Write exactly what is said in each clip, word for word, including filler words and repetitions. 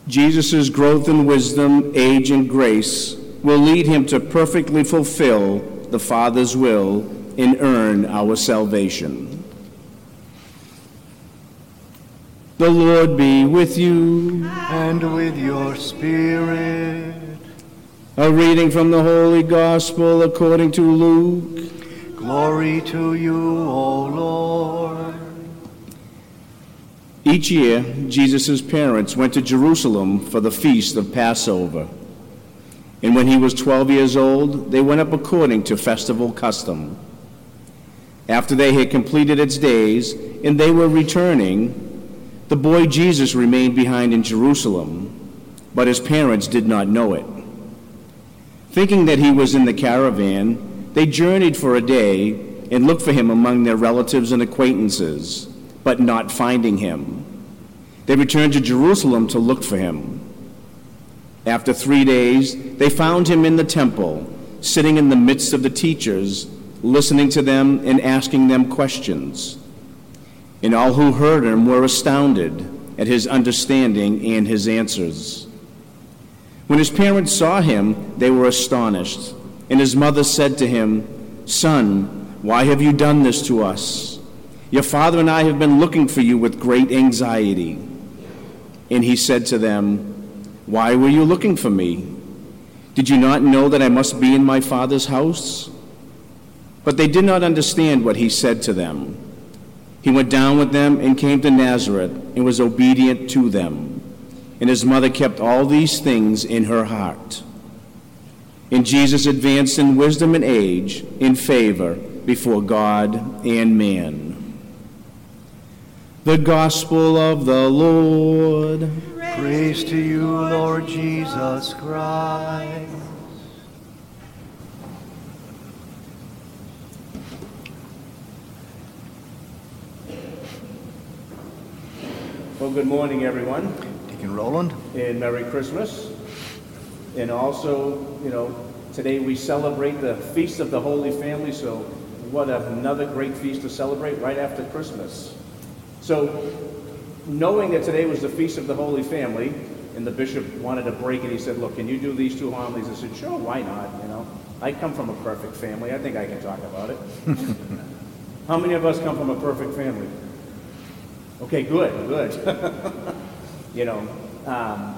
Jesus' growth in wisdom, age, and grace will lead him to perfectly fulfill the Father's will and earn our salvation. The Lord be with you. And with your spirit. A reading from the Holy Gospel according to Luke. Glory to you, O Lord. Each year, Jesus' parents went to Jerusalem for the feast of Passover. And when he was twelve years old, they went up according to festival custom. After they had completed its days and they were returning, the boy Jesus remained behind in Jerusalem, but his parents did not know it. Thinking that he was in the caravan, they journeyed for a day and looked for him among their relatives and acquaintances, but not finding him. They returned to Jerusalem to look for him. After three days, they found him in the temple, sitting in the midst of the teachers, listening to them and asking them questions. And all who heard him were astounded at his understanding and his answers. When his parents saw him, they were astonished. And his mother said to him, "Son, why have you done this to us? Your father and I have been looking for you with great anxiety." And he said to them, "Why were you looking for me? Did you not know that I must be in my Father's house?" But they did not understand what he said to them. He went down with them and came to Nazareth and was obedient to them. And his mother kept all these things in her heart. And Jesus advanced in wisdom and age, in favor before God and man. The Gospel of the Lord. Praise to you, Lord Jesus Christ. Well, good morning, everyone, Deacon Roland. and Merry Christmas. And also, you know, today we celebrate the Feast of the Holy Family, so what another great feast to celebrate right after Christmas. So, knowing that today was the Feast of the Holy Family, and the bishop wanted a break, and he said, "Look, can you do these two homilies?" I said, "Sure, why not? You know, I come from a perfect family. I think I can talk about it." How many of us come from a perfect family? Okay, good, good. You know, um,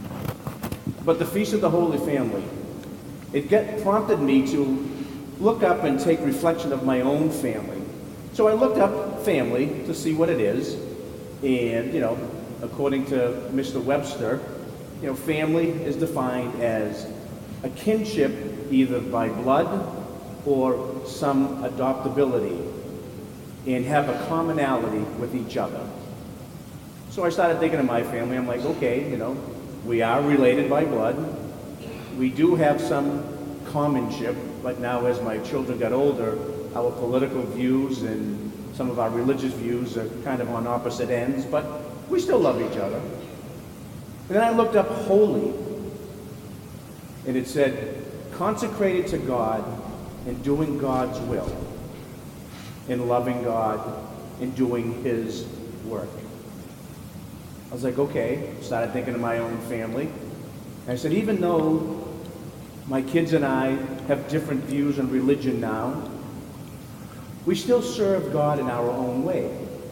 but the Feast of the Holy Family, it get, prompted me to look up and take reflection of my own family. So I looked up family to see what it is, and, you know, according to Mister Webster, you know, family is defined as a kinship either by blood or some adoptability, and have a commonality with each other. So I started thinking of my family. I'm like, okay, you know, we are related by blood. We do have some commonship, but now as my children got older, our political views and some of our religious views are kind of on opposite ends, but we still love each other. And then I looked up holy, and it said, consecrated to God and doing God's will, in loving God and doing his work. I was like, okay, started thinking of my own family. And I said, even though my kids and I have different views on religion now, we still serve God in our own way.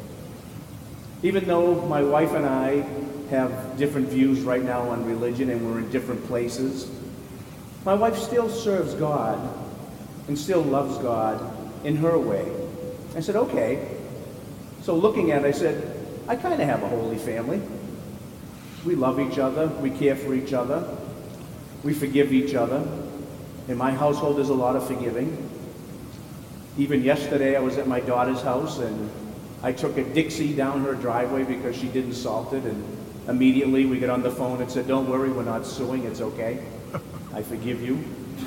Even though my wife and I have different views right now on religion and we're in different places, my wife still serves God and still loves God in her way. I said, okay. So looking at it, I said, I kind of have a holy family. We love each other. We care for each other. We forgive each other. In my household, there's a lot of forgiving. Even yesterday, I was at my daughter's house, and I took a Dixie down her driveway because she didn't salt it, and immediately we got on the phone and said, don't worry, we're not suing. It's okay. I forgive you.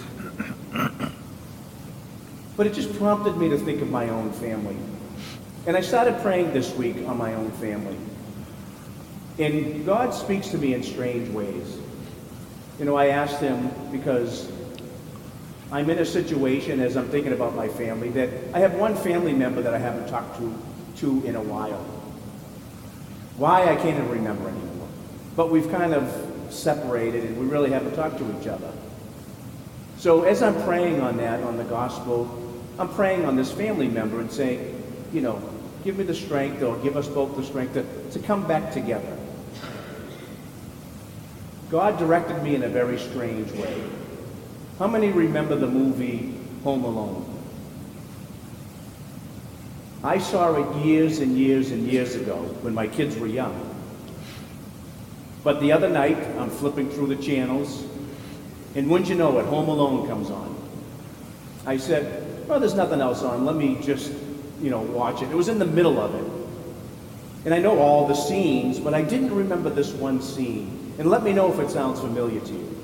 But it just prompted me to think of my own family. And I started praying this week on my own family. And God speaks to me in strange ways. You know, I asked him because I'm in a situation as I'm thinking about my family that I have one family member that I haven't talked to, to in a while. Why, I can't even remember anymore. but we've kind of separated and we really haven't talked to each other. So as I'm praying on that, on the gospel, I'm praying on this family member and saying, you know, give me the strength, or give us both the strength to, to come back together. God directed me in a very strange way. How many remember the movie Home Alone? I saw it years and years and years ago when my kids were young. But the other night, I'm flipping through the channels, and wouldn't you know it, Home Alone comes on. I said, well, there's nothing else on. Let me just, you know, watch it. It was in the middle of it. And I know all the scenes, but I didn't remember this one scene. And let me know if it sounds familiar to you.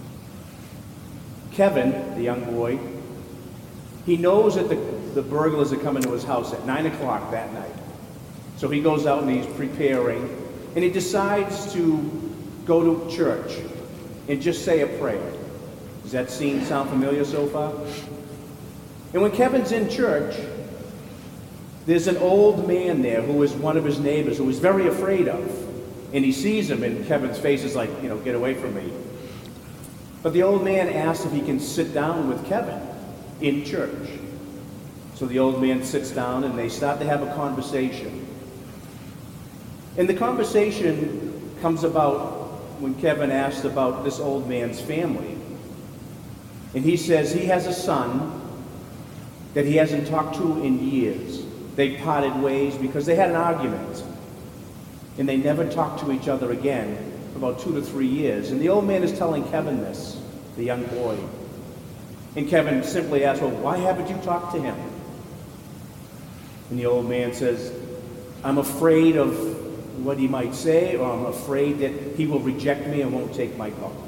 Kevin, the young boy, he knows that the, the burglars are coming to his house at nine o'clock that night. So he goes out and he's preparing, and he decides to go to church and just say a prayer. Does that scene sound familiar so far? And when Kevin's in church, there's an old man there who is one of his neighbors who he's very afraid of. And he sees him, and Kevin's face is like, you know, get away from me. But the old man asks if he can sit down with Kevin in church. So the old man sits down, and they start to have a conversation. And the conversation comes about when Kevin asks about this old man's family. And he says he has a son that he hasn't talked to in years. They parted ways because they had an argument. And they never talked to each other again for about two to three years. And the old man is telling Kevin this, the young boy. And Kevin simply asks, well, why haven't you talked to him? And the old man says, I'm afraid of what he might say, or I'm afraid that he will reject me and won't take my call.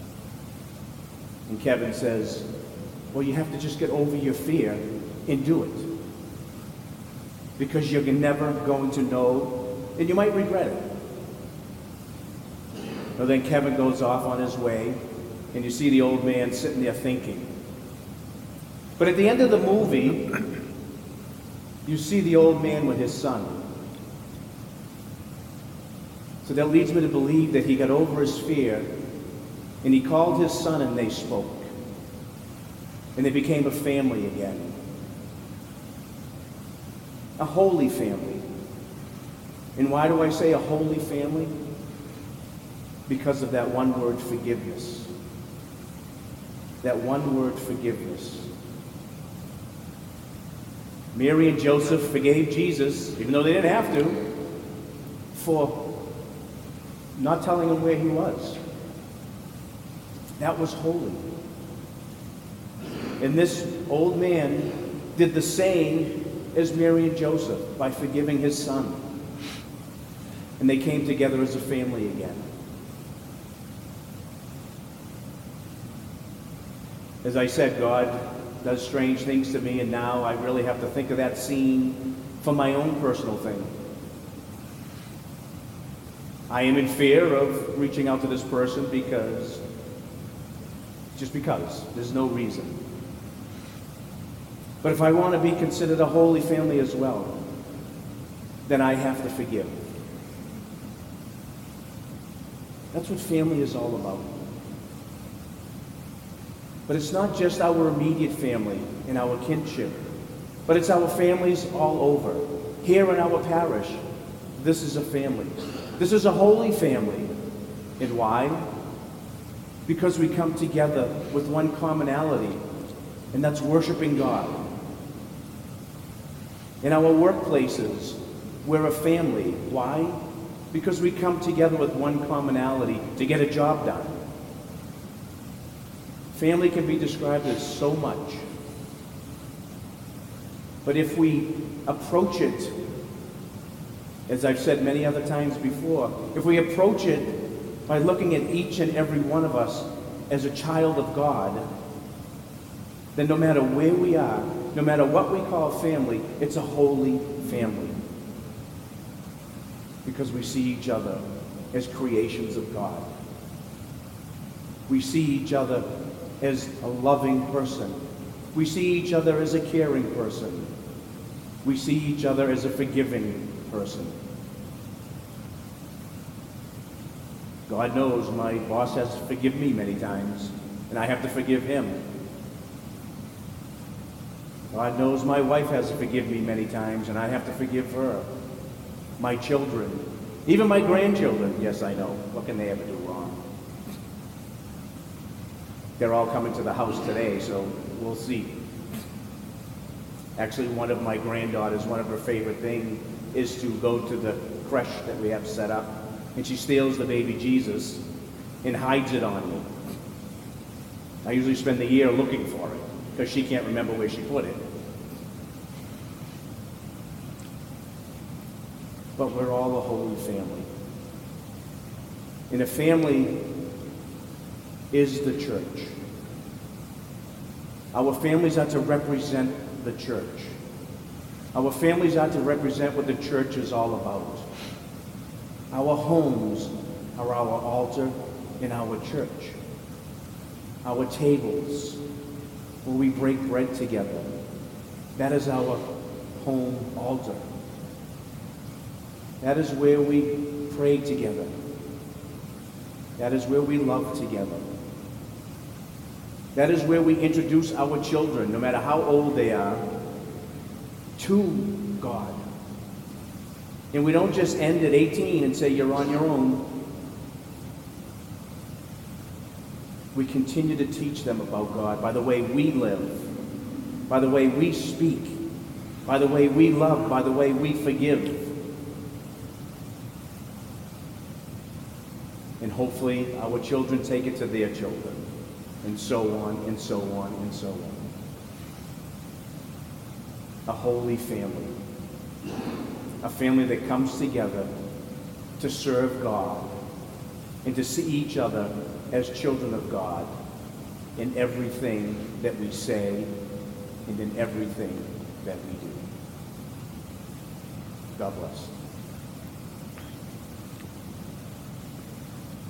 And Kevin says, well, you have to just get over your fear and do it. Because you're never going to know, and you might regret it. Well, then Kevin goes off on his way, and you see the old man sitting there thinking. But at the end of the movie, you see the old man with his son. So that leads me to believe that he got over his fear, and he called his son and they spoke. And they became a family again. A holy family. And why do I say a holy family? Because of that one word, forgiveness. That one word, forgiveness. Mary and Joseph forgave Jesus, even though they didn't have to, for not telling him where he was. That was holy. And this old man did the same as Mary and Joseph by forgiving his son. And they came together as a family again. As I said, God does strange things to me, and now I really have to think of that scene for my own personal thing. I am in fear of reaching out to this person because, just because, there's no reason. But if I want to be considered a holy family as well, then I have to forgive. That's what family is all about. But it's not just our immediate family and our kinship, but it's our families all over. Here in our parish, this is a family. This is a holy family. And why? Because we come together with one commonality, and that's worshiping God. In our workplaces, we're a family. Why? Because we come together with one commonality to get a job done. Family can be described as so much. But if we approach it, as I've said many other times before, if we approach it by looking at each and every one of us as a child of God, then no matter where we are, no matter what we call family, it's a holy family. Because we see each other as creations of God. We see each other as a loving person. We see each other as a caring person. We see each other as a forgiving person. God knows my boss has to forgive me many times, and I have to forgive him. God knows my wife has to forgive me many times, and I have to forgive her. My children, even my grandchildren, yes, I know. What can they ever do wrong? They're all coming to the house today, so we'll see. Actually, one of my granddaughters, one of her favorite things is to go to the creche that we have set up, and she steals the baby Jesus and hides it on me. I usually spend the year looking for it because she can't remember where she put it. But we're all a holy family. And a family is the church. Our families are to represent the church. Our families are to represent what the church is all about. Our homes are our altar in our church. Our tables, where we break bread together, that is our home altar. That is where we pray together. That is where we love together. That is where we introduce our children, no matter how old they are, to God. And we don't just end at eighteen and say, you're on your own. We continue to teach them about God by the way we live, by the way we speak, by the way we love, by the way we forgive. And hopefully our children take it to their children, and so on, and so on, and so on. A holy family. A family that comes together to serve God and to see each other as children of God in everything that we say and in everything that we do. God bless.